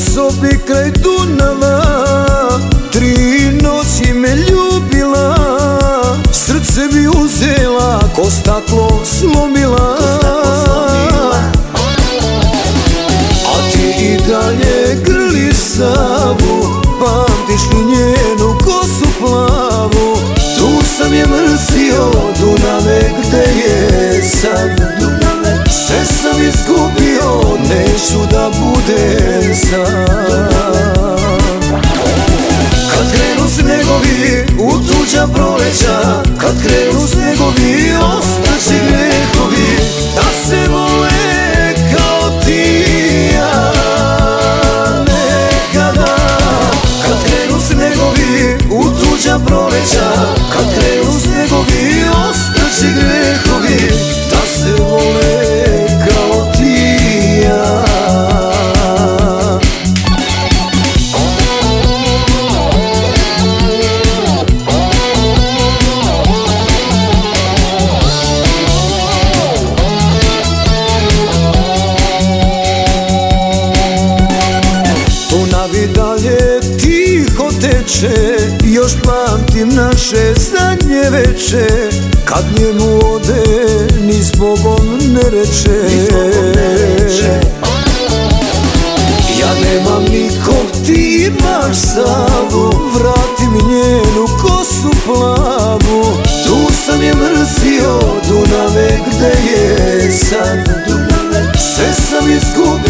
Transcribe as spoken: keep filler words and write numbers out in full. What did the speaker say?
sobi kraj Dunava, tri noći me ljubila, srce mi uzela, ko staklo slomila. A ti i dalje grliš Savu, pamtiš li njenu kosu plavu? Tu sam je mrzio, Dunave, gde je sad? Sve sam izgubio, neću da budem sam. Kad krenu snegovi u tuđa proleća, kad krenu snegovi ostaće grehovi, da se vole kao ti i ja nekada. Kad krenu snegovi u tuđa proleća, kad krenu snegovi ostaće grehovi, da se vole kao ti i ja. Dunav i dalje tiho teče, još pamtim naše zadnje veče, kad njemu ode ni zbogom ne reče. Ja nemam nikog, ti imaš Savu, vrati mi njenu kosu plavu. Tu sam je mrzio, Dunave, gde je sad? Sve sam izgubio,